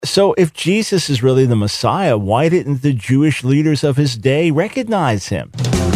So, if Jesus is really the Messiah, why didn't the Jewish leaders of his day recognize him?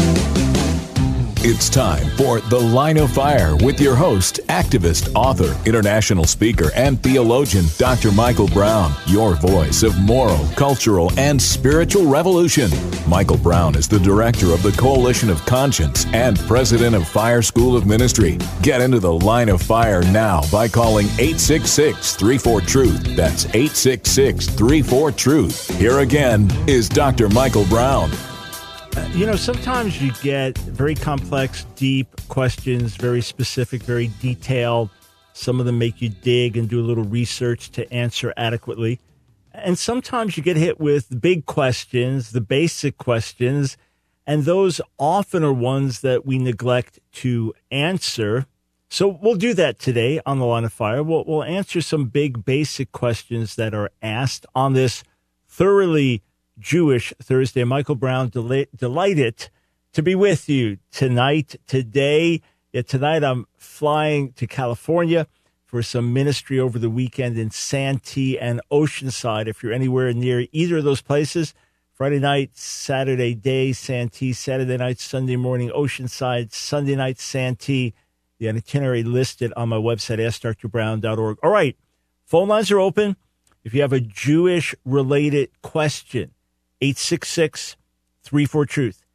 It's time for The Line of Fire with your host, activist, author, international speaker, and theologian, Dr. Michael Brown, your voice of moral, cultural, and spiritual revolution. Michael Brown is the director of the Coalition of Conscience and president of Fire School of Ministry. Get into The Line of Fire now by calling 866-34-TRUTH. That's 866-34-TRUTH. Here again is Dr. Michael Brown. Sometimes you get very complex, deep questions, very specific, very detailed. Some of them make you dig and do a little research to answer adequately. And sometimes you get hit with big questions, the basic questions, and those often are ones that we neglect to answer. So we'll do that today on The Line of Fire. We'll answer some big, basic questions that are asked on this thoroughly Jewish Thursday. Michael Brown, delighted to be with you today. Tonight I'm flying to California for some ministry over the weekend in Santee and Oceanside. If you're anywhere near either of those places, Friday night, Saturday day, Santee, Saturday night, Sunday morning, Oceanside, Sunday night, Santee. The itinerary listed on my website, AskDrBrown.org. All right, phone lines are open. If you have a Jewish-related question, 866-34-TRUTH,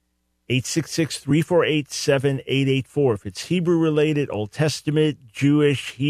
866-348-7884. If it's Hebrew-related, Old Testament, Jewish,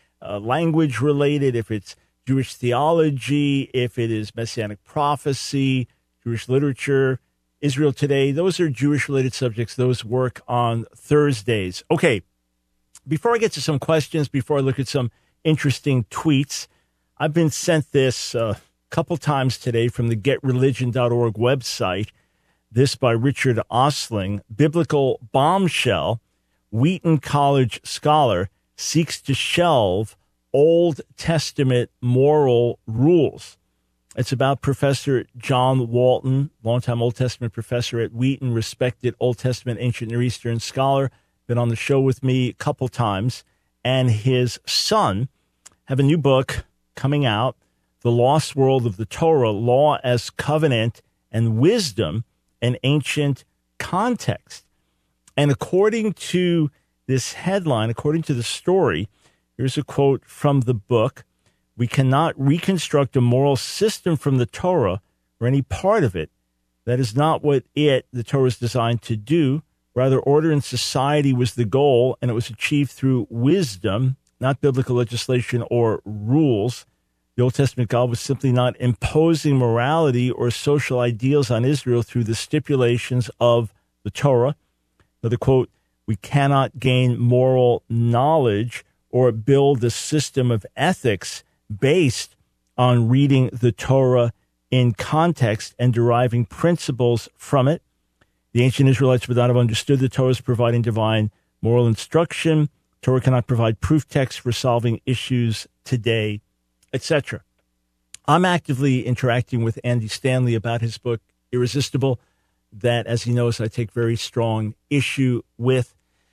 language-related, if it's Jewish theology, if it is Messianic prophecy, Jewish literature, Israel Today, those are Jewish-related subjects. Those work on Thursdays. Okay, before I get to some questions, before I look at some interesting tweets, I've been sent this couple times today from the GetReligion.org website. This by Richard Osling. Biblical bombshell. Wheaton College scholar seeks to shelve Old Testament moral rules. It's about Professor John Walton, longtime Old Testament professor at Wheaton, respected Old Testament, ancient Near Eastern scholar. Been on the show with me a couple times. And his son have a new book coming out, The Lost World of the Torah, Law as Covenant and Wisdom, an Ancient Context. And according to this headline, according to the story, here's a quote from the book: "We cannot reconstruct a moral system from the Torah or any part of it. That is not what the Torah, is designed to do. Rather, order in society was the goal, and it was achieved through wisdom, not biblical legislation or rules. The Old Testament God was simply not imposing morality or social ideals on Israel through the stipulations of the Torah." Another quote: "We cannot gain moral knowledge or build a system of ethics based on reading the Torah in context and deriving principles from it. The ancient Israelites would not have understood the Torah as providing divine moral instruction. Torah cannot provide proof text for solving issues today," etc. I'm actively interacting with Andy Stanley about his book, Irresistible, that, as he knows, I take very strong issue with.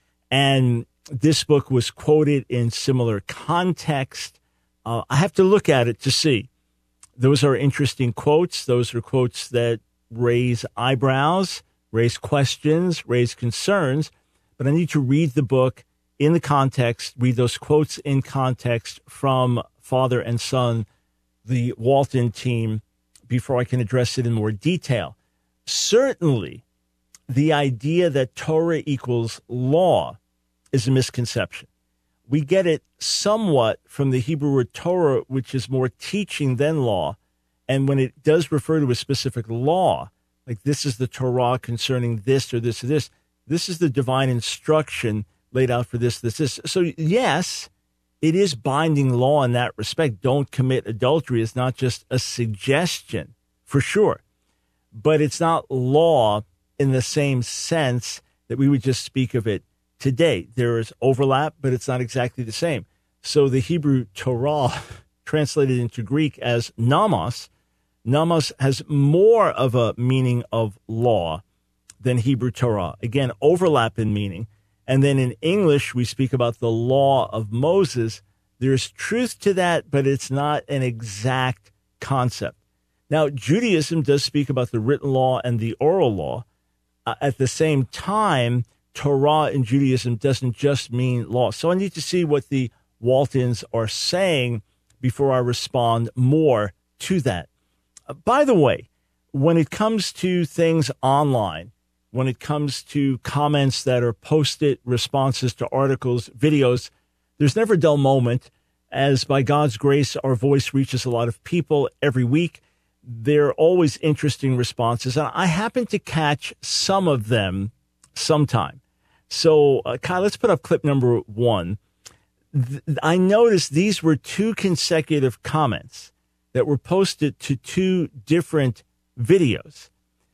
And this book was quoted in similar context. I have to look at it to see. Those are interesting quotes. Those are quotes that raise eyebrows, raise questions, raise concerns. But I need to read the book in the context, read those quotes in context from father and son, the Walton team, before I can address it in more detail. Certainly, the idea that Torah equals law is a misconception. We get it somewhat from the Hebrew word Torah, which is more teaching than law. And when it does refer to a specific law, like this is the Torah concerning this or this or this, this is the divine instruction laid out for this, this, this. So yes, it is binding law in that respect. Don't commit adultery is not just a suggestion, for sure. But it's not law in the same sense that we would just speak of it today. There is overlap, but it's not exactly the same. So the Hebrew Torah, translated into Greek as nomos, nomos has more of a meaning of law than Hebrew Torah. Again, overlap in meaning. And then in English, we speak about the law of Moses. There's truth to that, but it's not an exact concept. Now, Judaism does speak about the written law and the oral law. At the same time, Torah in Judaism doesn't just mean law. So I need to see what the Waltons are saying before I respond more to that. By the way, when it comes to things online, when it comes to comments that are posted, responses to articles, videos, there's never a dull moment. As by God's grace, our voice reaches a lot of people every week. There are always interesting responses, and I happen to catch some of them sometime. So, Kyle, let's put up clip number 1. I noticed these were 2 consecutive comments that were posted to 2 different videos.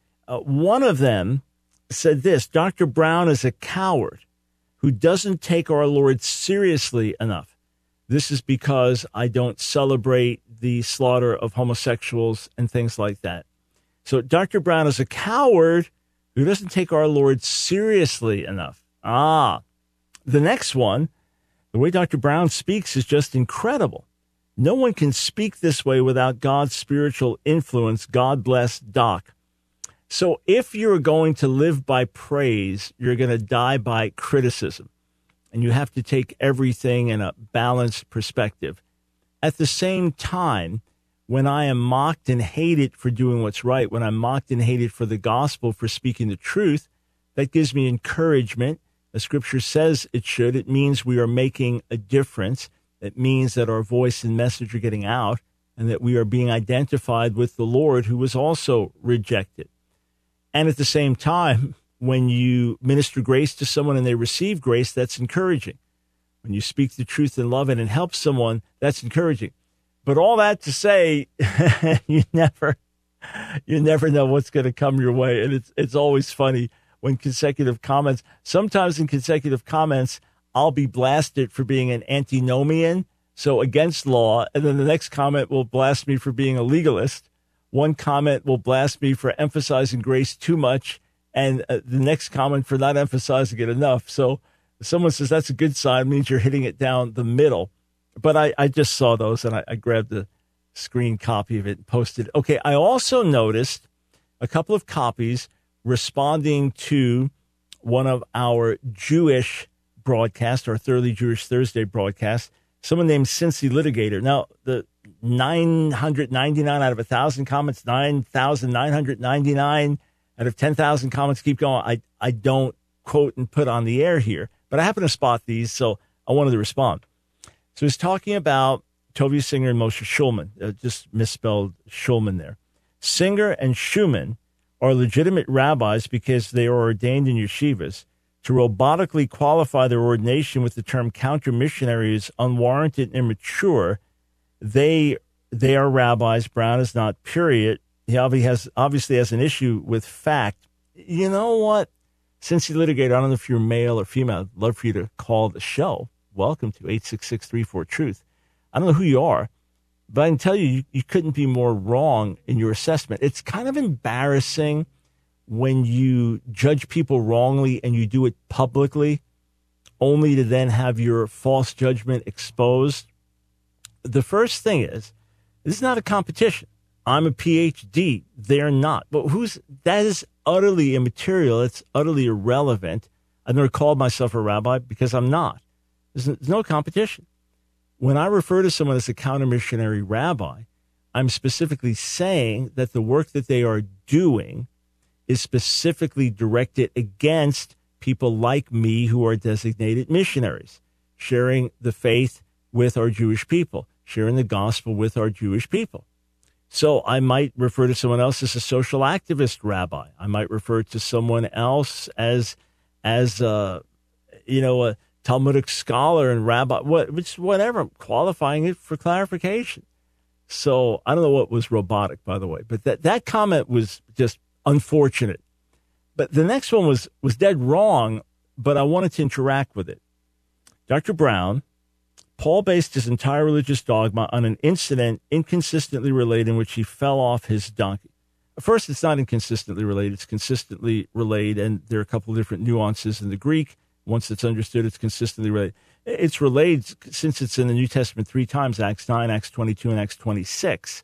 One of them said this: Dr. Brown is a coward who doesn't take our Lord seriously enough. This is because I don't celebrate the slaughter of homosexuals and things like that. So Dr. Brown is a coward who doesn't take our Lord seriously enough. The next one, the way Dr. Brown speaks is just incredible. No one can speak this way without God's spiritual influence. God bless Doc. So if you're going to live by praise, you're going to die by criticism. And you have to take everything in a balanced perspective. At the same time, when I am mocked and hated for doing what's right, when I'm mocked and hated for the gospel, for speaking the truth, that gives me encouragement. The scripture says it should. It means we are making a difference. It means that our voice and message are getting out and that we are being identified with the Lord, who was also rejected. And at the same time, when you minister grace to someone and they receive grace, that's encouraging. When you speak the truth in love and it helps someone, that's encouraging. But all that to say, you never know what's going to come your way. And it's always funny when consecutive comments, sometimes in consecutive comments, I'll be blasted for being an antinomian, so against law. And then the next comment will blast me for being a legalist. One comment will blast me for emphasizing grace too much, and the next comment for not emphasizing it enough. So if someone says that's a good sign, it means you're hitting it down the middle. But I just saw those, and I grabbed the screen copy of it and posted it. Okay, I also noticed a couple of copies responding to one of our Jewish broadcasts, our Thoroughly Jewish Thursday broadcast, someone named Cincy Litigator. Now, the 999 out of 1,000 comments, 9,999 out of 10,000 comments, keep going. I don't quote and put on the air here, but I happen to spot these, so I wanted to respond. So he's talking about Tovia Singer and Moshe Shulman. Just misspelled Shulman there. Singer and Schumann are legitimate rabbis because they are ordained in yeshivas. To robotically qualify their ordination with the term counter-missionary is unwarranted and immature. They are rabbis. Brown is not, period. He obviously has an issue with fact. You know what? Since he litigated, I don't know if you're male or female, I'd love for you to call the show. Welcome to 866-34-TRUTH. I don't know who you are, but I can tell you couldn't be more wrong in your assessment. It's kind of embarrassing when you judge people wrongly and you do it publicly, only to then have your false judgment exposed. The first thing is, this is not a competition. I'm a PhD. They're not. But that is utterly immaterial. It's utterly irrelevant. I've never called myself a rabbi because I'm not. There's no competition. When I refer to someone as a counter-missionary rabbi, I'm specifically saying that the work that they are doing is specifically directed against people like me who are designated missionaries, sharing the faith with our Jewish people, sharing the gospel with our Jewish people. So I might refer to someone else as a social activist rabbi. I might refer to someone else as a Talmudic scholar and rabbi, whatever, I'm qualifying it for clarification. So I don't know what was robotic, by the way, but that comment was just unfortunate. But the next one was dead wrong, but I wanted to interact with it. Dr. Brown, Paul based his entire religious dogma on an incident inconsistently related in which he fell off his donkey. First, it's not inconsistently related. It's consistently related, and there are a couple of different nuances in the Greek. Once it's understood, it's consistently related. It's related since it's in the New Testament 3 times, Acts 9, Acts 22, and Acts 26.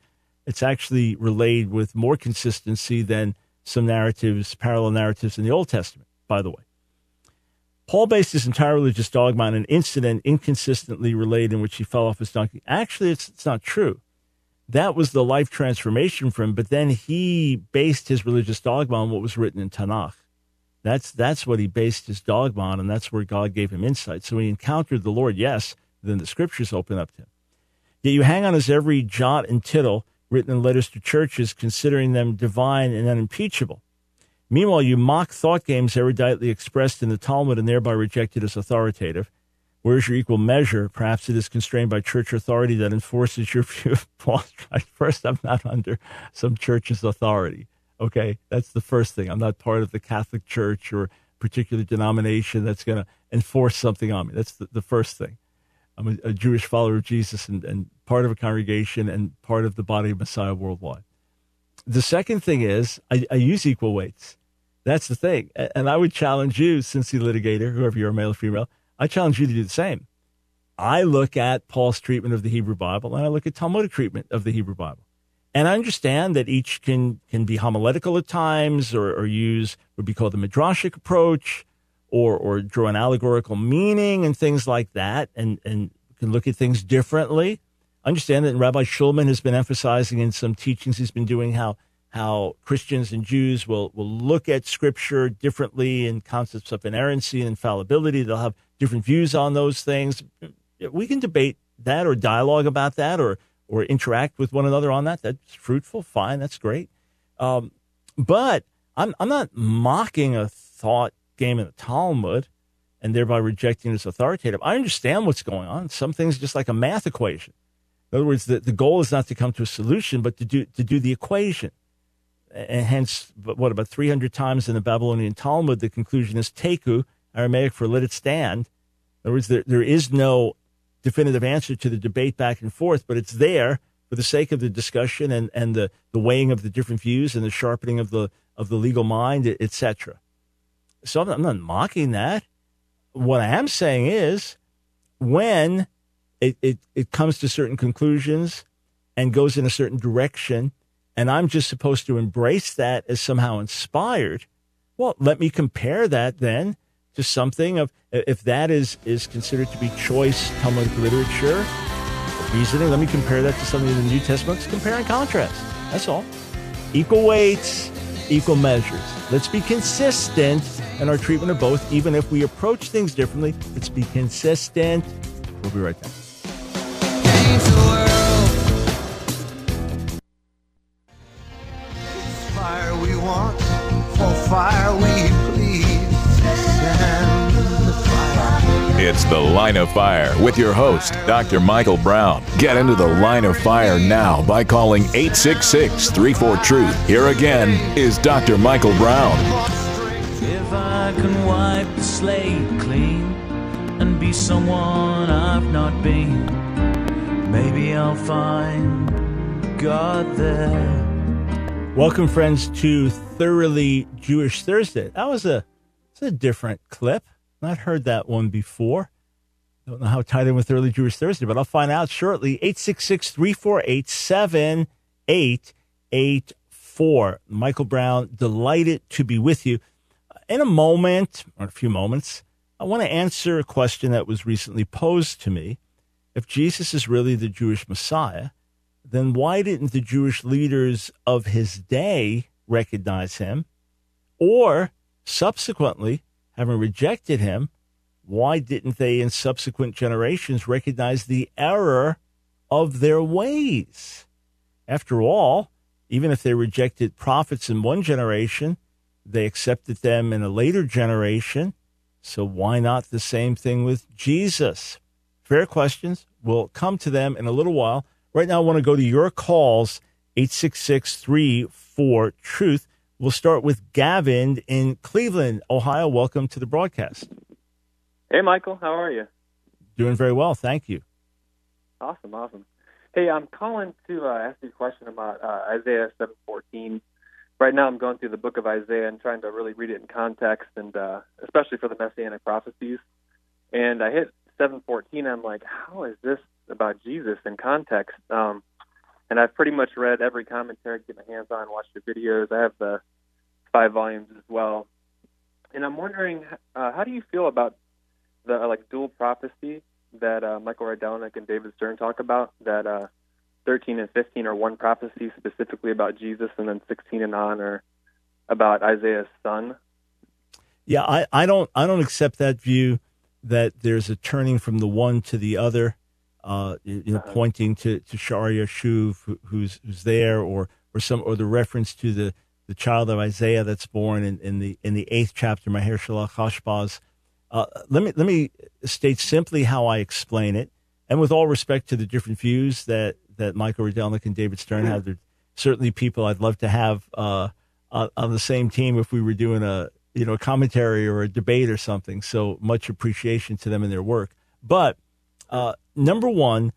It's actually relayed with more consistency than some narratives, parallel narratives in the Old Testament, by the way. Paul based his entire religious dogma on an incident inconsistently relayed in which he fell off his donkey. Actually, it's not true. That was the life transformation for him, but then he based his religious dogma on what was written in Tanakh. That's what he based his dogma on, and that's where God gave him insight. So he encountered the Lord, yes, then the scriptures open up to him. Yet you hang on his every jot and tittle written in letters to churches, considering them divine and unimpeachable. Meanwhile, you mock thought games eruditely expressed in the Talmud and thereby rejected as authoritative. Where's your equal measure? Perhaps it is constrained by church authority that enforces your view of Paul's right. First, I'm not under some church's authority. Okay, that's the first thing. I'm not part of the Catholic Church or particular denomination that's going to enforce something on me. That's the first thing. I'm a Jewish follower of Jesus and part of a congregation and part of the body of Messiah worldwide. The second thing is I use equal weights. That's the thing. And I would challenge you, Cincy litigator, whoever you're, male or female, I challenge you to do the same. I look at Paul's treatment of the Hebrew Bible and I look at Talmudic treatment of the Hebrew Bible. And I understand that each can be homiletical at times or use what would be called the midrashic approach or draw an allegorical meaning and things like that and can look at things differently. I understand that Rabbi Shulman has been emphasizing in some teachings he's been doing how Christians and Jews will look at Scripture differently in concepts of inerrancy and infallibility. They'll have different views on those things. We can debate that or dialogue about that or interact with one another on that. That's fruitful. Fine. That's great. But I'm not mocking a thought game in the Talmud and thereby rejecting it as authoritative. I understand what's going on. Some things are just like a math equation. In other words, the goal is not to come to a solution, but to do the equation. And hence, about 300 times in the Babylonian Talmud, the conclusion is teku, Aramaic for let it stand. In other words, there is no definitive answer to the debate back and forth, but it's there for the sake of the discussion and the weighing of the different views and the sharpening of the legal mind, etc. So I'm not mocking that. What I am saying is when it comes to certain conclusions and goes in a certain direction, and I'm just supposed to embrace that as somehow inspired, well, let me compare that then to something of, if that is considered to be choice Talmudic literature, reasoning, let me compare that to something in the New Testament. Let's compare and contrast. That's all. Equal weights, equal measures. Let's be consistent in our treatment of both, even if we approach things differently. Let's be consistent. We'll be right back. Fire we want, for fire we please. It's The Line of Fire with your host, Dr. Michael Brown. Get into the line of fire now by calling 866-34-TRUTH. Here again is Dr. Michael Brown. If I can wipe the slate clean and be someone I've not been, maybe I'll find God there. Welcome, friends, to Thoroughly Jewish Thursday. That was a different clip. Not heard that one before. Don't know how it tied in with Thoroughly Jewish Thursday, but I'll find out shortly. 866-348-7884. Michael Brown, delighted to be with you. In a moment, or a few moments, I want to answer a question that was recently posed to me. If Jesus is really the Jewish Messiah, then why didn't the Jewish leaders of his day recognize him? Or subsequently, having rejected him, why didn't they in subsequent generations recognize the error of their ways? After all, even if they rejected prophets in one generation, they accepted them in a later generation. So why not the same thing with Jesus? Fair questions. We'll come to them in a little while. Right now, I want to go to your calls, 866-34-TRUTH. We'll start with Gavin in Cleveland, Ohio. Welcome to the broadcast. Hey, Michael. How are you? Doing very well. Thank you. Awesome. Hey, I'm calling to ask you a question about Isaiah 7:14. Right now, I'm going through the book of Isaiah and trying to really read it in context, and especially for the Messianic prophecies. And I hit 7:14. I'm like, how is this about Jesus in context? And I've pretty much read every commentary I get my hands on, watched the videos. I have the 5 volumes as well. And I'm wondering, how do you feel about the dual prophecy that Michael Rydelnik and David Stern talk about, that 13 and 15 are one prophecy specifically about Jesus, and then 16 and on are about Isaiah's son? Yeah, I don't accept that view that there's a turning from the one to the other, pointing to Shar Yashuv, who's there, or the reference to the child of Isaiah that's born in the 8th chapter, Maher Shalach Hashbaz. Let me state simply how I explain it, and with all respect to the different views that Michael Rydelnik and David Stern have, they're certainly people I'd love to have on the same team if we were doing a commentary or a debate or something. So much appreciation to them and their work. But number one,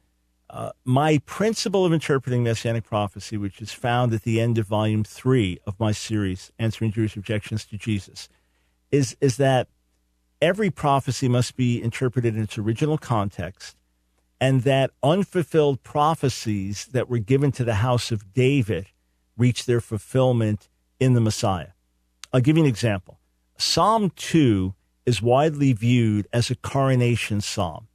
my principle of interpreting Messianic prophecy, which is found at the end of volume 3 of my series, Answering Jewish Objections to Jesus, is that every prophecy must be interpreted in its original context, and that unfulfilled prophecies that were given to the house of David reach their fulfillment in the Messiah. I'll give you an example. Psalm 2 is widely viewed as a coronation psalm,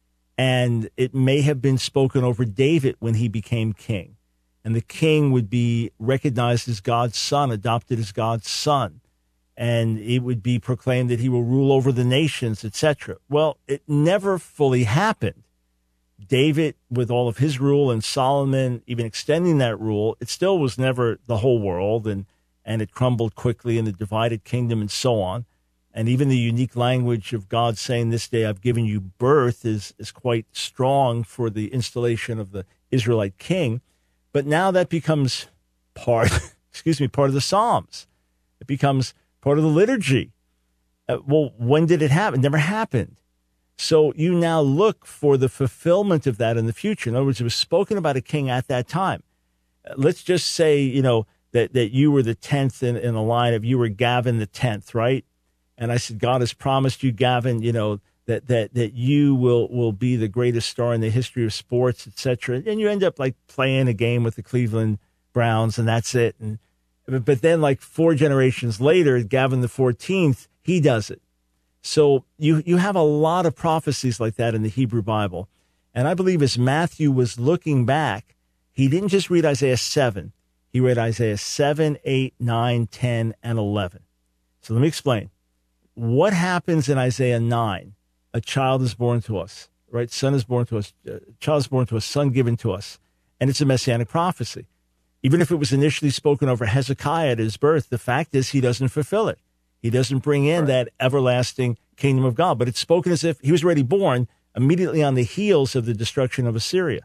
and it may have been spoken over David when he became king, and the king would be recognized as God's son, adopted as God's son, and it would be proclaimed that he will rule over the nations, etc. Well, it never fully happened. David, with all of his rule, and Solomon even extending that rule, it still was never the whole world, and it crumbled quickly in the divided kingdom and so on. And even the unique language of God saying, "This day I've given you birth," is quite strong for the installation of the Israelite king. But now that becomes part of the Psalms. It becomes part of the liturgy. Well, when did it happen? It never happened. So you now look for the fulfillment of that in the future. In other words, it was spoken about a king at that time. Let's just say, that you were the 10th in the line of, you were Gavin the 10th, right? And I said, God has promised you, Gavin, that you will be the greatest star in the history of sports, etc. And you end up playing a game with the Cleveland Browns, and that's it. But then 4 generations later, Gavin the 14th, he does it. So you have a lot of prophecies like that in the Hebrew Bible. And I believe as Matthew was looking back, he didn't just read Isaiah 7. He read Isaiah 7, 8, 9, 10, and 11. So let me explain. What happens in Isaiah 9? A child is born to us, right? Son is born to us. Child is born to us, son given to us. And it's a messianic prophecy. Even if it was initially spoken over Hezekiah at his birth, the fact is he doesn't fulfill it. He doesn't bring in that everlasting kingdom of God. But it's spoken as if he was already born immediately on the heels of the destruction of Assyria.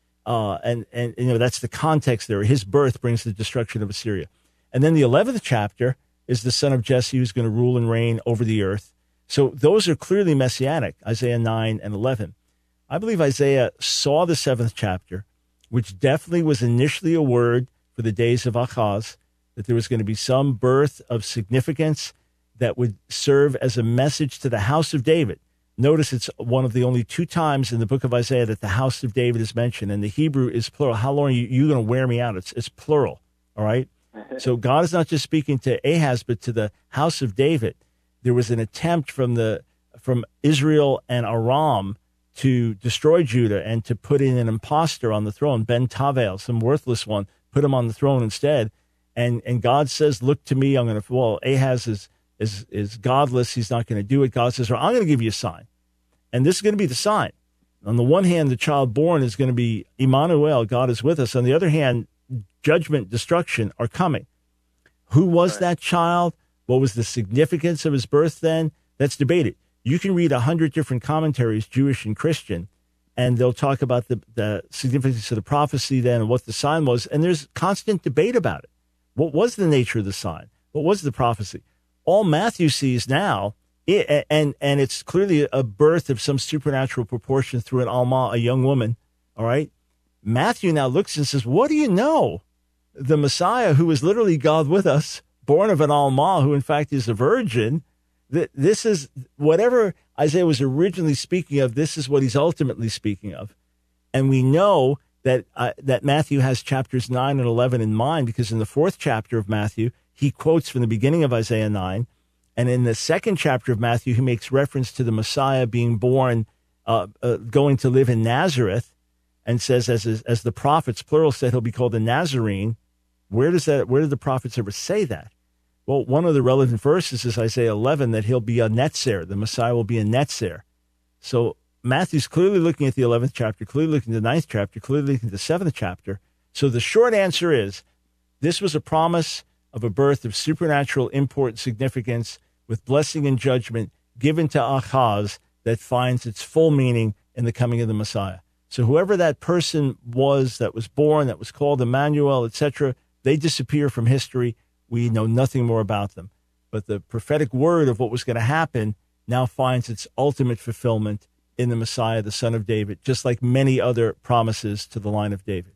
And that's the context there. His birth brings the destruction of Assyria. And then the 11th chapter is the son of Jesse who's going to rule and reign over the earth. So those are clearly messianic, Isaiah 9 and 11. I believe Isaiah saw the 7th chapter, which definitely was initially a word for the days of Achaz, that there was going to be some birth of significance that would serve as a message to the house of David. Notice it's one of the only 2 times in the book of Isaiah that the house of David is mentioned, and the Hebrew is plural. How long are you going to wear me out? It's plural, all right? So God is not just speaking to Ahaz, but to the house of David. There was an attempt from Israel and Aram to destroy Judah and to put in an imposter on the throne, Ben Tavel, some worthless one, put him on the throne instead. And God says, "Look to me, I'm going to," Ahaz is godless, he's not going to do it. God says, "I'm going to give you a sign." And this is going to be the sign. On the one hand, the child born is going to be Emmanuel, God is with us. On the other hand, judgment, destruction are coming. Who was that child? What was the significance of his birth then? That's debated. You can read 100 different commentaries, Jewish and Christian, and they'll talk about the significance of the prophecy then and what the sign was. And there's constant debate about it. What was the nature of the sign? What was the prophecy? All Matthew sees now, and it's clearly a birth of some supernatural proportion through an Alma, a young woman, all right? Matthew now looks and says, what do you know? The Messiah, who is literally God with us, born of an Alma, who in fact is a virgin, this is whatever Isaiah was originally speaking of, this is what he's ultimately speaking of. And we know that Matthew has chapters 9 and 11 in mind, because in the 4th chapter of Matthew, he quotes from the beginning of Isaiah 9. And in the 2nd chapter of Matthew, he makes reference to the Messiah being born, going to live in Nazareth, and says, as the prophets, plural, said, he'll be called a Nazarene. Where did the prophets ever say that? Well, one of the relevant verses is Isaiah 11, that he'll be a Netzer. The Messiah will be a Netzer. So Matthew's clearly looking at the 11th chapter, clearly looking at the 9th chapter, clearly looking at the 7th chapter. So the short answer is, this was a promise of a birth of supernatural import and significance with blessing and judgment given to Ahaz that finds its full meaning in the coming of the Messiah. So whoever that person was that was born, that was called Emmanuel, etc., they disappear from history. We know nothing more about them. But the prophetic word of what was going to happen now finds its ultimate fulfillment in the Messiah, the Son of David, just like many other promises to the line of David.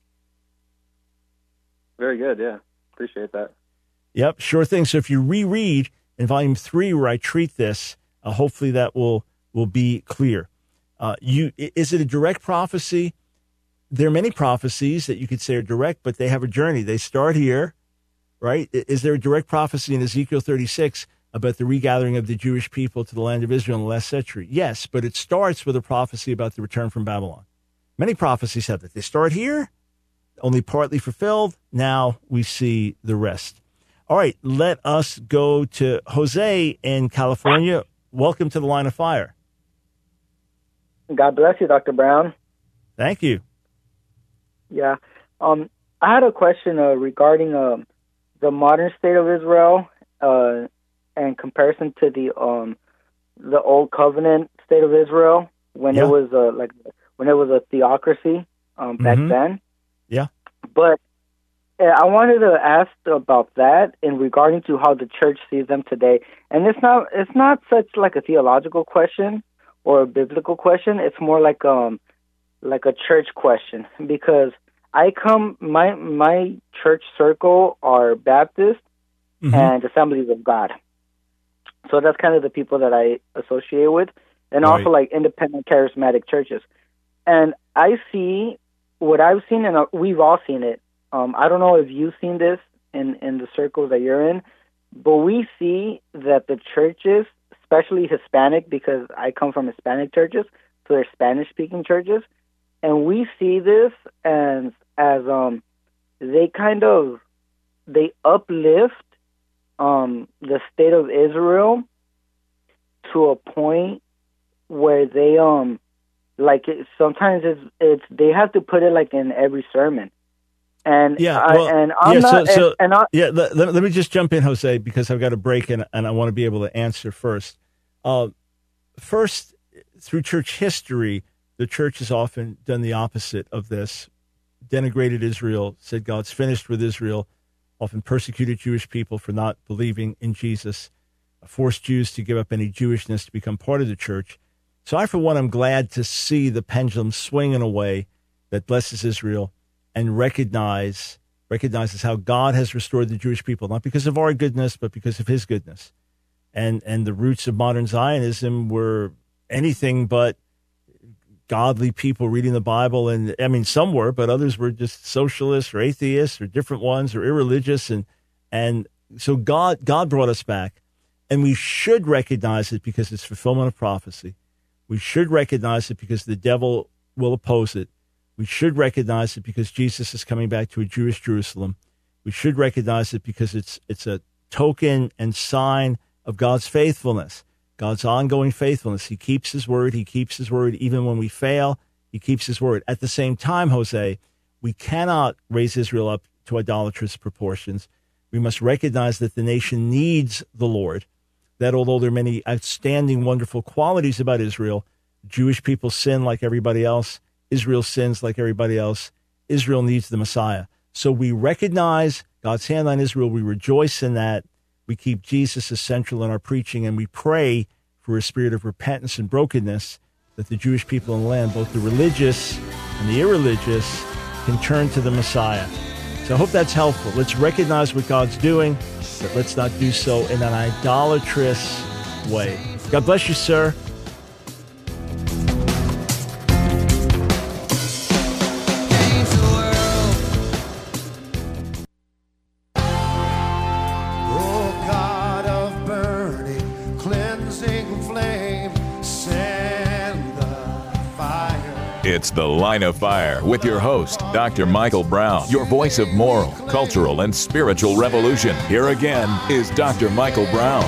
Very good, yeah. Appreciate that. Yep, sure thing. So if you reread in Volume 3 where I treat this, hopefully that will be clear. Is it a direct prophecy? There are many prophecies that you could say are direct, but they have a journey. They start here, right? Is there a direct prophecy in Ezekiel 36 about the regathering of the Jewish people to the land of Israel in the last century? Yes, but it starts with a prophecy about the return from Babylon. Many prophecies have that. They start here, only partly fulfilled. Now we see the rest. All right, let us go to Jose in California. Welcome to the Line of Fire. God bless you, Dr. Brown. Thank you. Yeah. I had a question regarding the modern state of Israel in comparison to the old covenant state of Israel when it was when it was a theocracy back then. Yeah. But I wanted to ask about that in regarding to how the church sees them today. And it's not such like a theological question or a biblical question. It's more like a church question, because my church circle are Baptist and Assemblies of God. So that's kind of the people that I associate with, and also like independent charismatic churches. And I see what I've seen, and we've all seen it. I don't know if you've seen this in the circles that you're in, but we see that the churches, especially Hispanic, because I come from Hispanic churches, so they're Spanish-speaking churches, and we see this as they uplift the state of Israel to a point where they sometimes it's they have to put it like in every sermon. And let me just jump in, Jose, because I've got a break and I want to be able to answer first. First, through church history, the church has often done the opposite of this, denigrated Israel, said God's finished with Israel, often persecuted Jewish people for not believing in Jesus, forced Jews to give up any Jewishness to become part of the church. So I, for one, am glad to see the pendulum swing in a way that blesses Israel and recognizes how God has restored the Jewish people, not because of our goodness, but because of his goodness. And the roots of modern Zionism were anything but godly people reading the Bible. And I mean, some were, but others were just socialists or atheists or different ones or irreligious. And so God brought us back, and we should recognize it because it's fulfillment of prophecy. We should recognize it because the devil will oppose it. We should recognize it because Jesus is coming back to a Jewish Jerusalem. We should recognize it because it's a token and sign of God's faithfulness, God's ongoing faithfulness. He keeps his word. He keeps his word even when we fail. He keeps his word. At the same time, Jose, we cannot raise Israel up to idolatrous proportions. We must recognize that the nation needs the Lord, that although there are many outstanding, wonderful qualities about Israel, Jewish people sin like everybody else. Israel sins like everybody else. Israel needs the Messiah. So we recognize God's hand on Israel. We rejoice in that. We keep Jesus as central in our preaching, and we pray for a spirit of repentance and brokenness that the Jewish people in the land, both the religious and the irreligious, can turn to the Messiah. So I hope that's helpful. Let's recognize what God's doing, but let's not do so in an idolatrous way. God bless you, sir. Came to It's The Line of Fire with your host, Dr. Michael Brown, your voice of moral, cultural, and spiritual revolution. Here again is Dr. Michael Brown.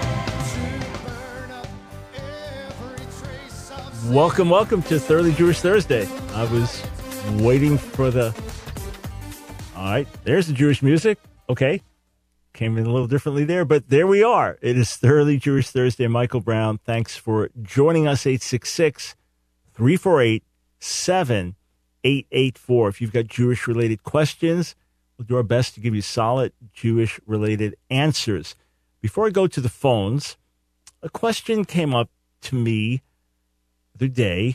Welcome to Thoroughly Jewish Thursday. I was waiting for the... All right, there's the Jewish music. Okay, came in a little differently there, but there we are. It is Thoroughly Jewish Thursday. Michael Brown, thanks for joining us. 866-348-7884. If you've got Jewish-related questions, we'll do our best to give you solid Jewish-related answers. Before I go to the phones, a question came up to me the other day.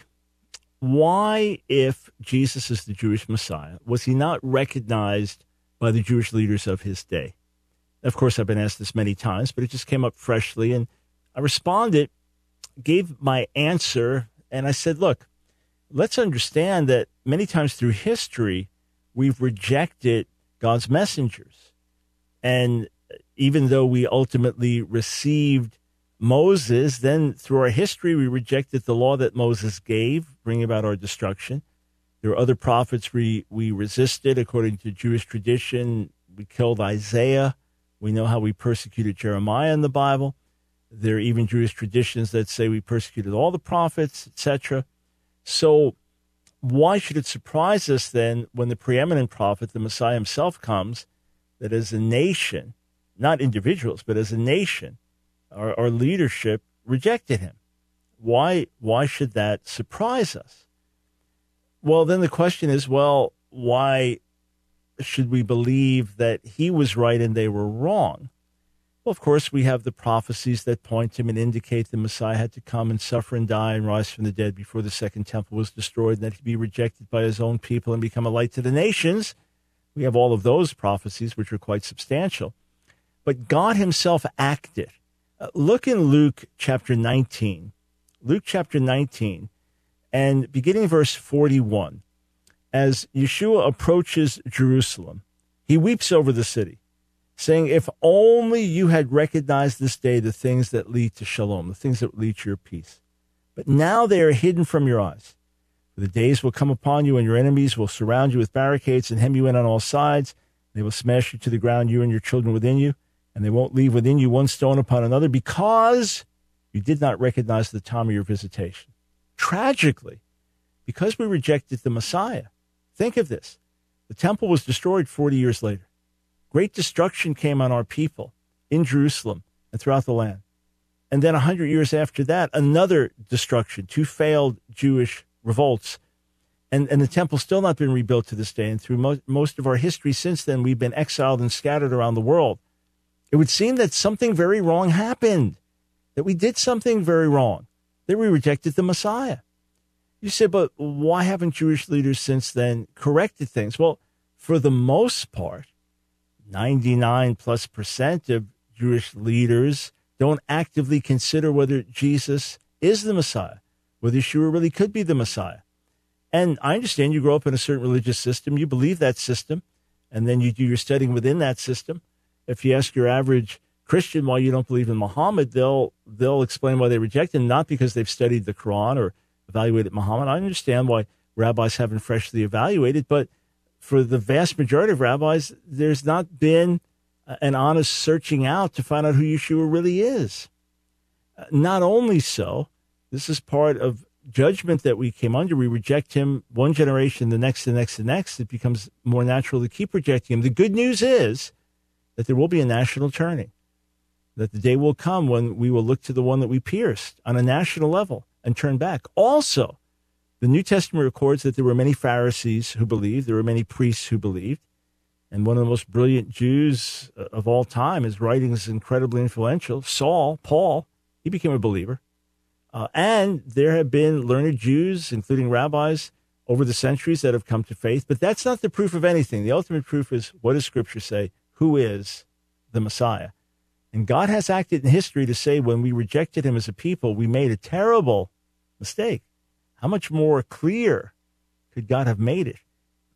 Why, if Jesus is the Jewish Messiah, was he not recognized by the Jewish leaders of his day? Of course, I've been asked this many times, but it just came up freshly, and I responded, gave my answer, and I said, look, let's understand that many times through history, we've rejected God's messengers. And even though we ultimately received Moses, then through our history, we rejected the law that Moses gave, bringing about our destruction. There were other prophets we resisted. According to Jewish tradition, we killed Isaiah. We know how we persecuted Jeremiah in the Bible. There are even Jewish traditions that say we persecuted all the prophets, etc. So why should it surprise us then when the preeminent prophet, the Messiah himself, comes, that as a nation, not individuals, but as a nation, our leadership rejected him? Why should that surprise us? Well, then the question is, well, why should we believe that he was right and they were wrong? Well, of course, we have the prophecies that point to him and indicate the Messiah had to come and suffer and die and rise from the dead before the second temple was destroyed, and that he'd be rejected by his own people and become a light to the nations. We have all of those prophecies, which are quite substantial. But God himself acted. Look in Luke chapter 19. Luke chapter 19, and beginning in verse 41. As Yeshua approaches Jerusalem, he weeps over the city, saying, if only you had recognized this day the things that lead to shalom, the things that lead to your peace. But now they are hidden from your eyes. For the days will come upon you, and your enemies will surround you with barricades and hem you in on all sides. They will smash you to the ground, you and your children within you, and they won't leave within you one stone upon another, because you did not recognize the time of your visitation. Tragically, because we rejected the Messiah. Think of this. The temple was destroyed 40 years later. Great destruction came on our people in Jerusalem and throughout the land. And then 100 years after that, another destruction, 2 failed Jewish revolts. And the temple's still not been rebuilt to this day. And through most of our history since then, we've been exiled and scattered around the world. It would seem that something very wrong happened, that we did something very wrong, that we rejected the Messiah. You say, but why haven't Jewish leaders since then corrected things? Well, for the most part, 99+% of Jewish leaders don't actively consider whether Jesus is the Messiah, whether Yeshua really could be the Messiah. And I understand you grow up in a certain religious system, you believe that system, and then you do your studying within that system. If you ask your average Christian why you don't believe in Muhammad, they'll explain why they reject him, not because they've studied the Quran or evaluated Muhammad. I understand why rabbis haven't freshly evaluated, but for the vast majority of rabbis, there's not been an honest searching out to find out who Yeshua really is. Not only so, this is part of judgment that we came under. We reject him one generation, the next. It becomes more natural to keep rejecting him. The good news is that there will be a national turning, that the day will come when we will look to the one that we pierced on a national level and turn back. Also, the New Testament records that there were many Pharisees who believed, there were many priests who believed, and one of the most brilliant Jews of all time, his writing is incredibly influential, Paul, he became a believer. And there have been learned Jews, including rabbis, over the centuries that have come to faith. But that's not the proof of anything. The ultimate proof is, what does Scripture say? Who is the Messiah? And God has acted in history to say when we rejected him as a people, we made a terrible mistake. How much more clear could God have made it?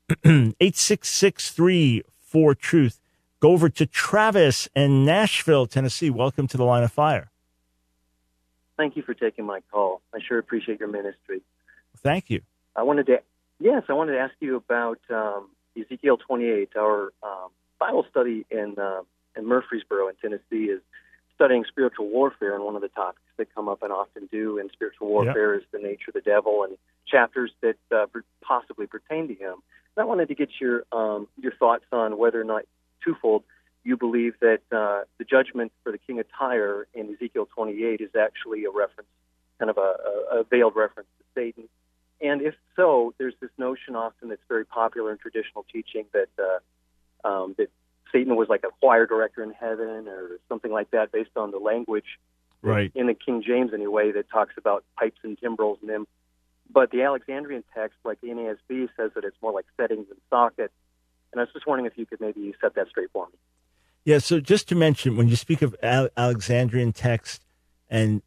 86634-TRUTH. Go over to Travis in Nashville, Tennessee. Welcome to the Line of Fire. Thank you for taking my call. I sure appreciate your ministry. Thank you. I wanted to ask you about Ezekiel 28. Our Bible study in Murfreesboro in Tennessee is studying spiritual warfare, and one of the topics that come up and often do in spiritual warfare is the nature of the devil and chapters that possibly pertain to him. And I wanted to get your thoughts on whether or not, twofold, you believe that the judgment for the king of Tyre in Ezekiel 28 is actually a reference, kind of a veiled reference to Satan. And if so, there's this notion often that's very popular in traditional teaching that that Satan was like a choir director in heaven or something like that, based on the language in the King James anyway, that talks about pipes and timbrels and them. But the Alexandrian text, like the NASB, says that it's more like settings and sockets. And I was just wondering if you could maybe set that straight for me. Yeah, so just to mention, when you speak of Alexandrian text and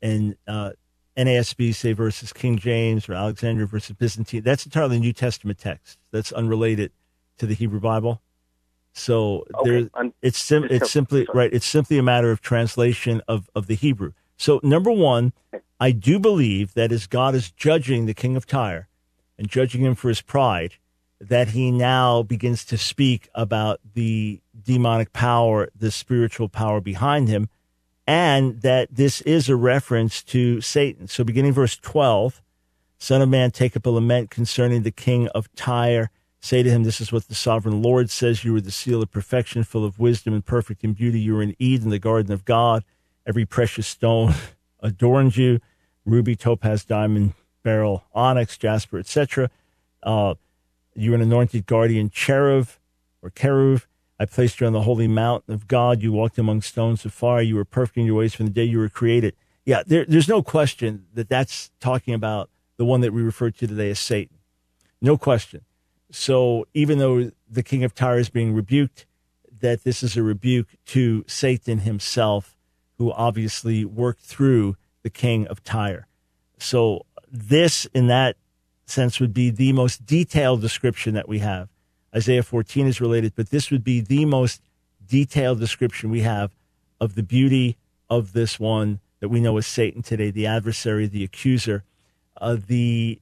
NASB, say, versus King James, or Alexandrian versus Byzantine, that's entirely New Testament text. That's unrelated to the Hebrew Bible. So it's simply It's simply a matter of translation of the Hebrew. So number one, I do believe that as God is judging the king of Tyre and judging him for his pride, that he now begins to speak about the demonic power, the spiritual power behind him, and that this is a reference to Satan. So beginning verse 12, Son of man, take up a lament concerning the king of Tyre. Say to him, this is what the sovereign Lord says. You are the seal of perfection, full of wisdom and perfect in beauty. You are in Eden, the garden of God. Every precious stone adorns you, ruby, topaz, diamond, beryl, onyx, jasper, etc. You're an anointed guardian cherub or keruv. I placed you on the holy mountain of God. You walked among stones of fire. You were perfect in your ways from the day you were created. Yeah, there's no question that that's talking about the one that we refer to today as Satan. No question. So even though the king of Tyre is being rebuked, that this is a rebuke to Satan himself, who obviously worked through the king of Tyre. So this, in that sense, would be the most detailed description that we have. Isaiah 14 is related, but this would be the most detailed description we have of the beauty of this one that we know as Satan today, the adversary, the accuser. The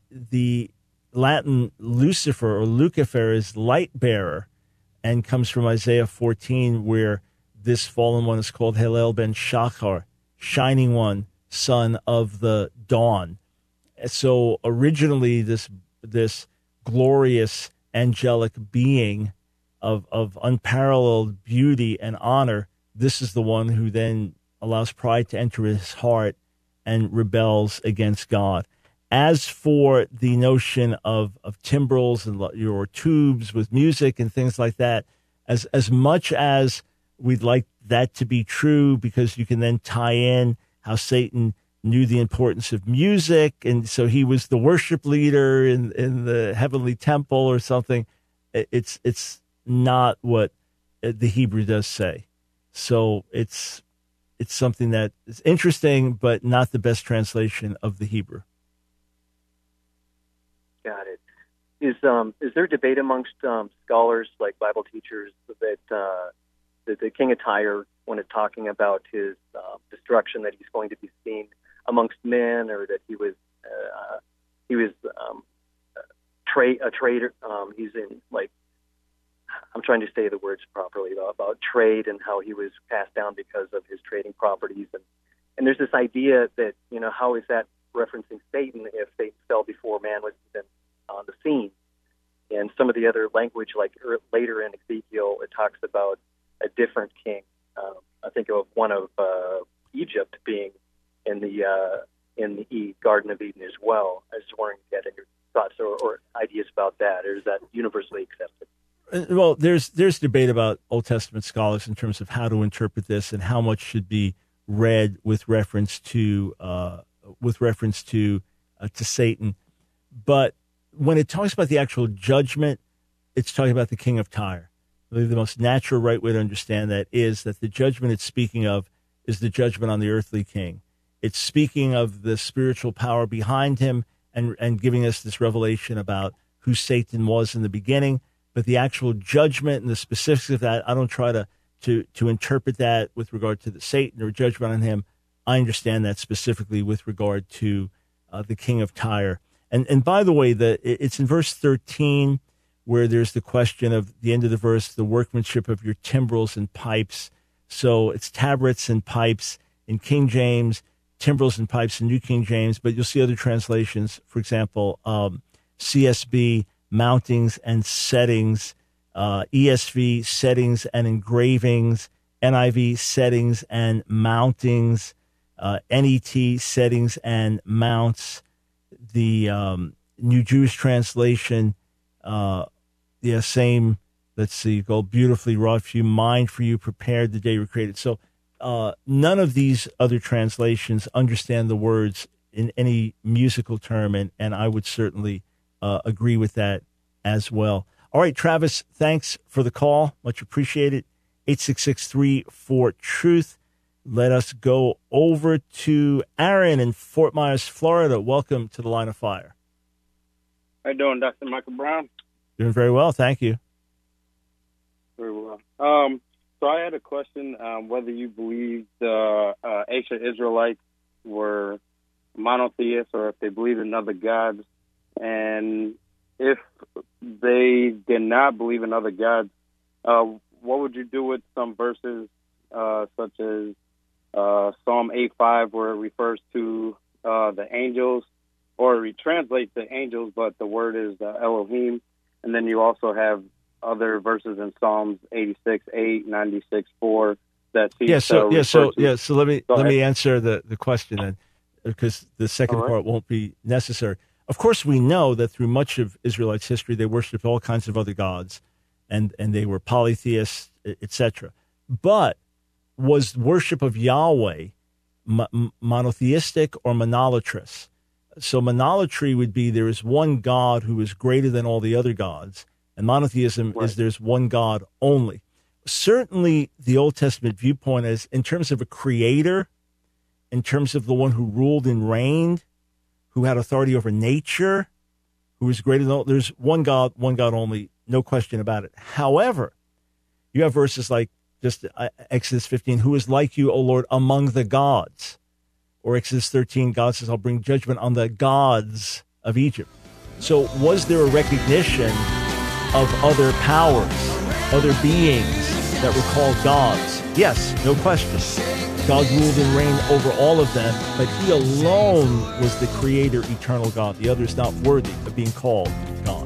Latin Lucifer or Lucifer is light bearer, and comes from Isaiah 14, where this fallen one is called Halel ben Shachar, shining one, son of the dawn. So originally this glorious angelic being of unparalleled beauty and honor, this is the one who then allows pride to enter his heart and rebels against God. As for the notion of timbrels and your tubes with music and things like that, as much as we'd like that to be true, because you can then tie in how Satan knew the importance of music, and so he was the worship leader in the heavenly temple or something. It's not what the Hebrew does say. So it's something that is interesting, but not the best translation of the Hebrew. Got it. Is there debate amongst scholars, like Bible teachers, that the king of Tyre, when it's talking about his destruction, that he's going to be seen amongst men, or that he was a traitor? He's in, like, I'm trying to say the words properly about trade, and how he was passed down because of his trading properties, and there's this idea that, how is that referencing Satan if Satan fell before man was even on the scene? And some of the other language, like later in Ezekiel, it talks about a different king. I think of one of Egypt being in the Garden of Eden as well. I was just wondering if you had any thoughts or ideas about that, or is that universally accepted? Well, there's debate about Old Testament scholars in terms of how to interpret this and how much should be read with reference to Satan. But when it talks about the actual judgment, it's talking about the king of Tyre. I believe the most natural, right way to understand that is that the judgment it's speaking of is the judgment on the earthly king. It's speaking of the spiritual power behind him and giving us this revelation about who Satan was in the beginning. But the actual judgment and the specifics of that, I don't try to interpret that with regard to the Satan or judgment on him. I understand that specifically with regard to the king of Tyre. And by the way, it's in verse 13 where there's the question of the end of the verse, the workmanship of your timbrels and pipes. So it's tabrets and pipes in King James, timbrels and pipes in New King James, but you'll see other translations. For example, CSB, mountings and settings, ESV, settings and engravings, NIV, settings and mountings, NET, settings and mounts, the New Jewish Translation, same, let's see, go beautifully wrought for you, mind for you, prepared the day you were created. So none of these other translations understand the words in any musical term, and I would certainly agree with that as well. All right, Travis, thanks for the call. Much appreciated. 866-34-TRUTH. Let us go over to Aaron in Fort Myers, Florida. Welcome to the Line of Fire. How you doing, Dr. Michael Brown? Doing very well, thank you. Very well. So I had a question, whether you believe the ancient Israelites were monotheists or if they believed in other gods. And if they did not believe in other gods, what would you do with some verses such as Psalm 8:5, where it refers to the angels, or it retranslates the angels, but the word is Elohim. And then you also have other verses in Psalms 86:8, 96:4 that seems So let me answer the question then, because the second part won't be necessary. Of course, we know that through much of Israelites' history, they worshipped all kinds of other gods, and they were polytheists, etc. But was worship of Yahweh monotheistic or monolatrous? So monolatry would be there is one God who is greater than all the other gods, and monotheism is there's one God only. Certainly, the Old Testament viewpoint is in terms of a creator, in terms of the one who ruled and reigned, who had authority over nature, who is greater than all. There's one God only, no question about it. However, you have verses like just Exodus 15, who is like you, O Lord, among the gods? Or Exodus 13, God says, I'll bring judgment on the gods of Egypt. So was there a recognition of other powers, other beings that were called gods? Yes, no question. God ruled and reigned over all of them, but he alone was the creator, eternal God. The others not worthy of being called God.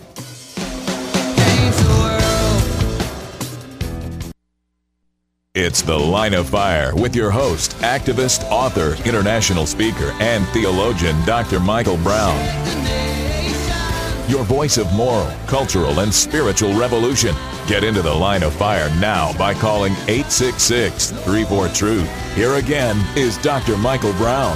It's The Line of Fire with your host, activist, author, international speaker, and theologian, Dr. Michael Brown. Your voice of moral, cultural, and spiritual revolution. Get into The Line of Fire now by calling 866-34-TRUTH. Here again is Dr. Michael Brown.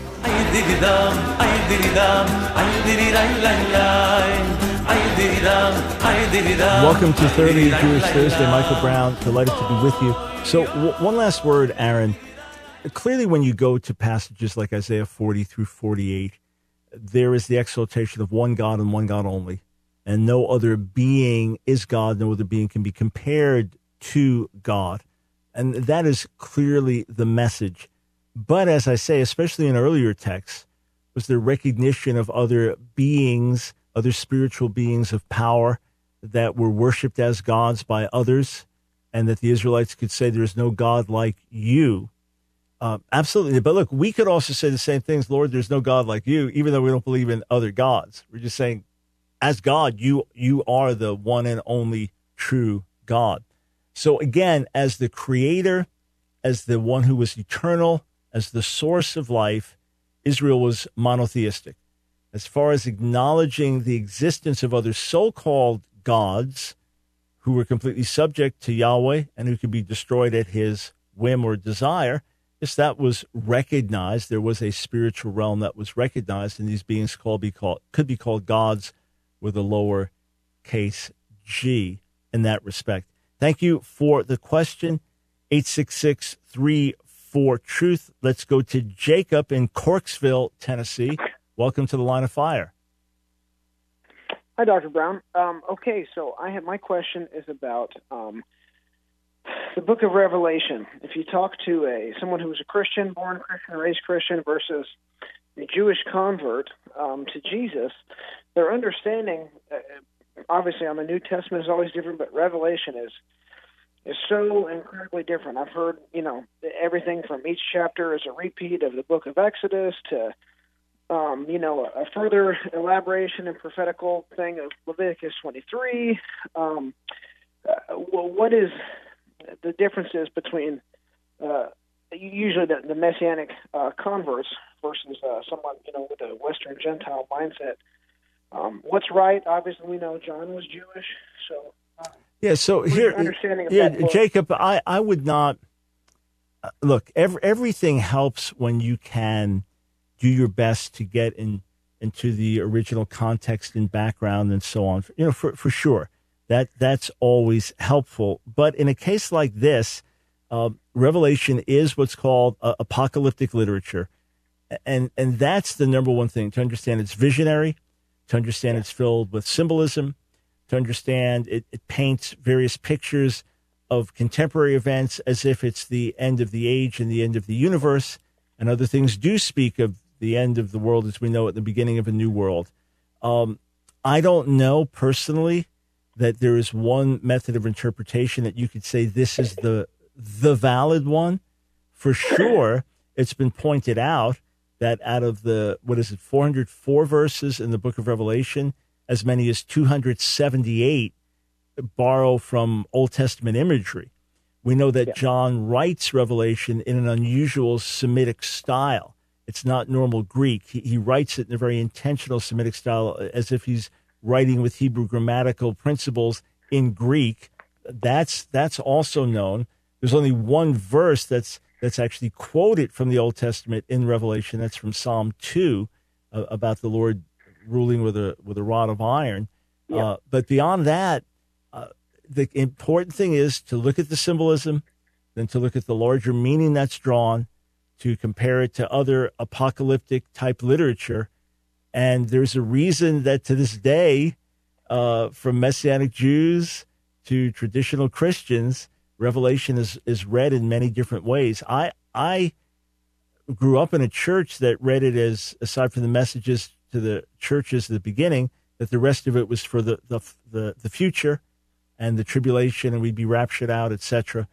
Welcome to 30 Jewish Thursday. Michael Brown, delighted to be with you. So one last word, Aaron. Clearly when you go to passages like Isaiah 40 through 48, there is the exaltation of one God and one God only. And no other being is God, no other being can be compared to God. And that is clearly the message. But as I say, especially in earlier texts, was the recognition of other beings, other spiritual beings of power that were worshipped as gods by others, and that the Israelites could say there is no God like you. Absolutely. But look, we could also say the same things, Lord, there's no God like you, even though we don't believe in other gods. We're just saying, as God, you are the one and only true God. So again, as the creator, as the one who was eternal, as the source of life, Israel was monotheistic. As far as acknowledging the existence of other so-called gods who were completely subject to Yahweh and who could be destroyed at his whim or desire, yes, that was recognized. There was a spiritual realm that was recognized, and these beings could be called gods with a lower case G in that respect. Thank you for the question. 866-34-TRUTH. Let's go to Jacob in Corksville, Tennessee. Welcome to the Line of Fire. Hi, Dr. Brown. Okay, so my question is about the book of Revelation. If you talk to someone who was a Christian, born Christian, raised Christian, versus Jewish convert to Jesus, their understanding, obviously on the New Testament is always different, but Revelation is so incredibly different. I've heard, everything from each chapter is a repeat of the book of Exodus to, a further elaboration and prophetical thing of Leviticus 23. What is the differences between usually the Messianic converts versus someone, with a Western Gentile mindset? What's right? Obviously, we know John was Jewish, so... So here, Jacob, I would not look. Everything helps when you can do your best to get into the original context and background and so on. For sure, that's always helpful. But in a case like this, Revelation is what's called apocalyptic literature, and that's the number one thing to understand. It's visionary, to understand it's filled with symbolism. To understand, it paints various pictures of contemporary events as if it's the end of the age and the end of the universe, and other things do speak of the end of the world as we know it, the beginning of a new world. I don't know personally that there is one method of interpretation that you could say this is the valid one. For sure, it's been pointed out that out of the, 404 verses in the book of Revelation, as many as 278 borrow from Old Testament imagery. We know that John writes Revelation in an unusual Semitic style. It's not normal Greek. He writes it in a very intentional Semitic style, as if he's writing with Hebrew grammatical principles in Greek. That's also known. There's only one verse that's actually quoted from the Old Testament in Revelation. That's from Psalm 2 about the Lord ruling with a rod of iron. But beyond that, the important thing is to look at the symbolism, then to look at the larger meaning that's drawn, to compare it to other apocalyptic type literature. And there's a reason that to this day, from Messianic Jews to traditional Christians, Revelation is read in many different ways. I grew up in a church that read it as, aside from the messages to the churches at the beginning, that the rest of it was for the future and the tribulation, and we'd be raptured out, etc.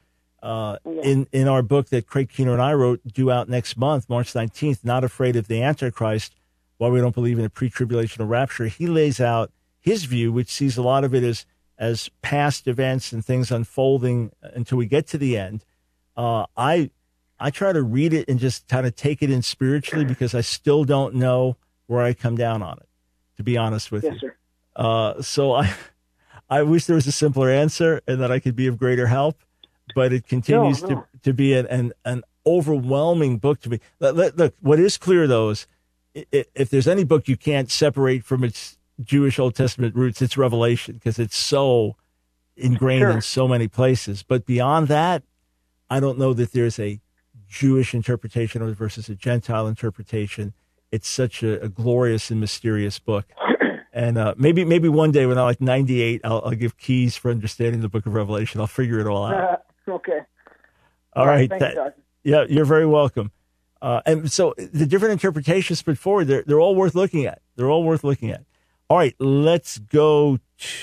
In our book that Craig Keener and I wrote, due out next month, March 19th, Not Afraid of the Antichrist, Why We Don't Believe in a Pre-Tribulational Rapture, he lays out his view, which sees a lot of it as past events and things unfolding until we get to the end. I try to read it and just kind of take it in spiritually, because I still don't know where I come down on it, to be honest with you. Sir. So I wish there was a simpler answer and that I could be of greater help, but it continues to be an overwhelming book to me. Look, what is clear, though, is if there's any book you can't separate from its Jewish Old Testament roots, it's Revelation, because it's so ingrained in so many places. But beyond that, I don't know that there's a Jewish interpretation of it versus a Gentile interpretation. It's such a glorious and mysterious book. And maybe one day when I'm like 98, I'll give keys for understanding the book of Revelation. I'll figure it all out. Okay. All right. Thank you, Doctor. Yeah, you're very welcome. And so the different interpretations put forward, they're all worth looking at. All right, let's go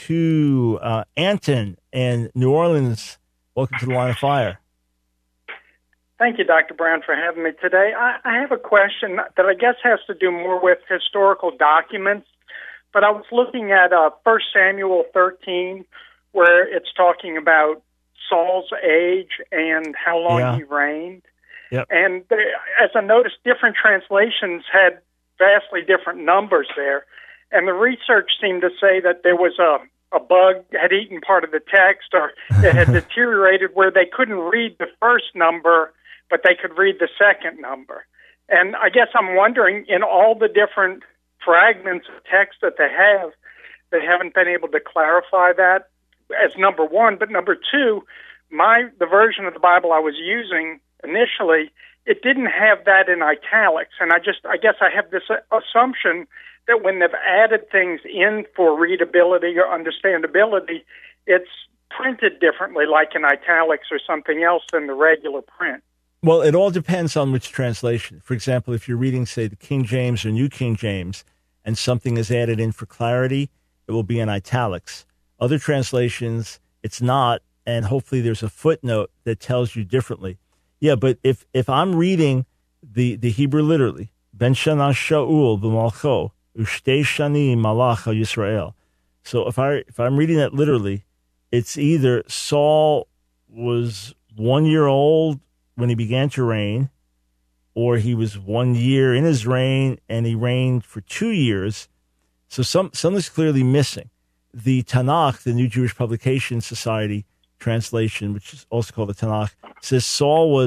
to Anton in New Orleans. Welcome to the Line of Fire. Thank you, Dr. Brown, for having me today. I have a question that I guess has to do more with historical documents, but I was looking at 1 Samuel 13, where it's talking about Saul's age and how long he reigned. Yep. And as I noticed, different translations had vastly different numbers there. And the research seemed to say that there was a bug had eaten part of the text, or it had deteriorated where they couldn't read the first number, but they could read the second number. And I guess I'm wondering, in all the different fragments of text that they haven't been able to clarify that as number one. But number two, the version of the Bible I was using initially, it didn't have that in italics. And I guess I have this assumption that when they've added things in for readability or understandability, it's printed differently, like in italics or something else than the regular print. Well, it all depends on which translation. For example, if you're reading, say, the King James or New King James, and something is added in for clarity, it will be in italics. Other translations, it's not, and hopefully there's a footnote that tells you differently. Yeah, but if I'm reading the Hebrew literally, Ben Shana Shaul b'malcho u'shtei shani malach Yisrael. So if I'm reading that literally, it's either Saul was 1 year old when he began to reign, or he was 1 year in his reign and he reigned for 2 years. So something's clearly missing. The Tanakh, the New Jewish Publication Society translation, which is also called the Tanakh, says Saul was ...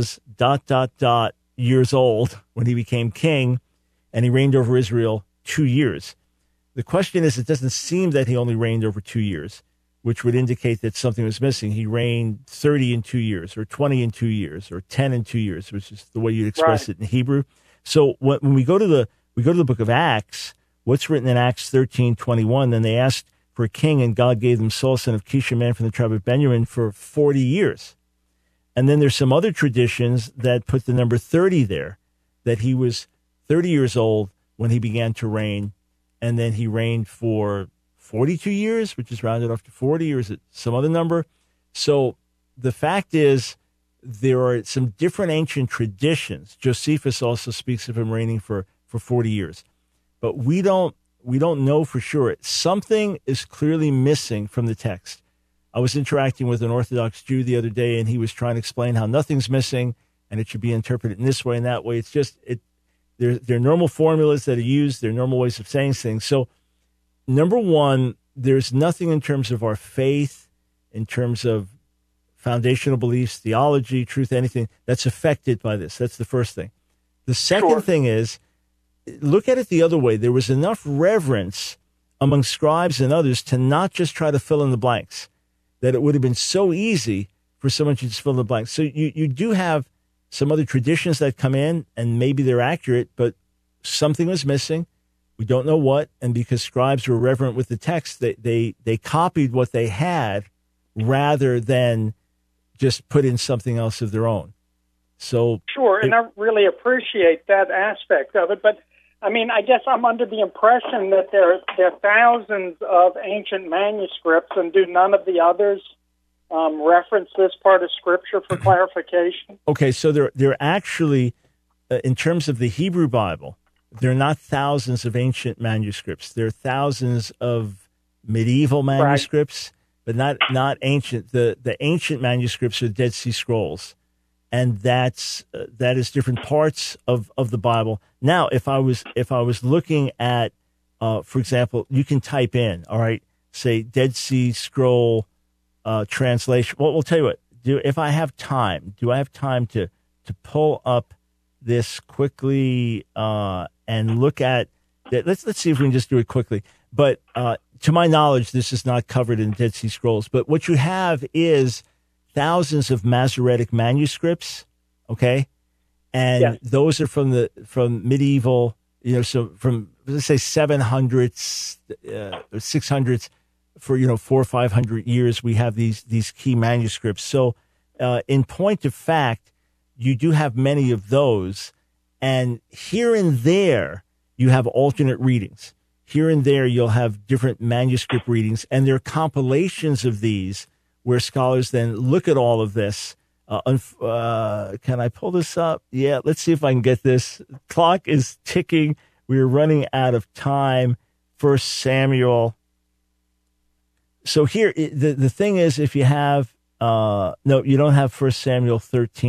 years old when he became king, and he reigned over Israel 2 years. The question is, it doesn't seem that he only reigned over 2 years, which would indicate that something was missing. He reigned 30 in 2 years, or 20 in 2 years, or 10 in 2 years, which is the way you'd express it in Hebrew. So when we go to the book of Acts, what's written in Acts 13:21, then they asked for a king, and God gave them Saul, son of Kish, a man from the tribe of Benjamin, for 40 years. And then there's some other traditions that put the number 30 there, that he was 30 years old when he began to reign, and then he reigned for 42 years, which is rounded off to 40, or is it some other number? So the fact is, there are some different ancient traditions. Josephus also speaks of him reigning for 40 years. But we don't know for sure. Something is clearly missing from the text. I was interacting with an Orthodox Jew the other day, and he was trying to explain how nothing's missing, and it should be interpreted in this way and that way. It's just, there are normal formulas that are used. There are normal ways of saying things. So, number one, there's nothing in terms of our faith, in terms of foundational beliefs, theology, truth, anything that's affected by this. That's the first thing. The second thing is, look at it the other way. There was enough reverence among scribes and others to not just try to fill in the blanks, that it would have been so easy for someone to just fill in the blanks. So you do have some other traditions that come in, and maybe they're accurate, but something was missing. We don't know what, and because scribes were reverent with the text, they copied what they had rather than just put in something else of their own. So sure, and I really appreciate that aspect of it, but I mean, I guess I'm under the impression that there are thousands of ancient manuscripts, and do none of the others reference this part of Scripture for clarification? Okay, so they're actually, in terms of the Hebrew Bible, there are not thousands of ancient manuscripts. There are thousands of medieval manuscripts, but not ancient. The ancient manuscripts are the Dead Sea Scrolls. And that is different parts of the Bible. Now, if I was looking at, for example, you can type in, all right, say Dead Sea Scroll translation. Well, we'll tell you what. If I have time, do I have time to pull up this quickly and look at that? Let's see if we can just do it quickly. But to my knowledge, this is not covered in Dead Sea Scrolls. But what you have is thousands of Masoretic manuscripts, okay? And those are from medieval, so from, let's say, 700s, 600s, for, 400 or 500 years, we have these key manuscripts. So in point of fact, you do have many of those, and here and there, you have alternate readings. Here and there, you'll have different manuscript readings, and there are compilations of these where scholars then look at all of this. Can I pull this up? Yeah, let's see if I can get this. Clock is ticking. We're running out of time. 1 Samuel. So here, the thing is, if you have, no, you don't have 1 Samuel 13.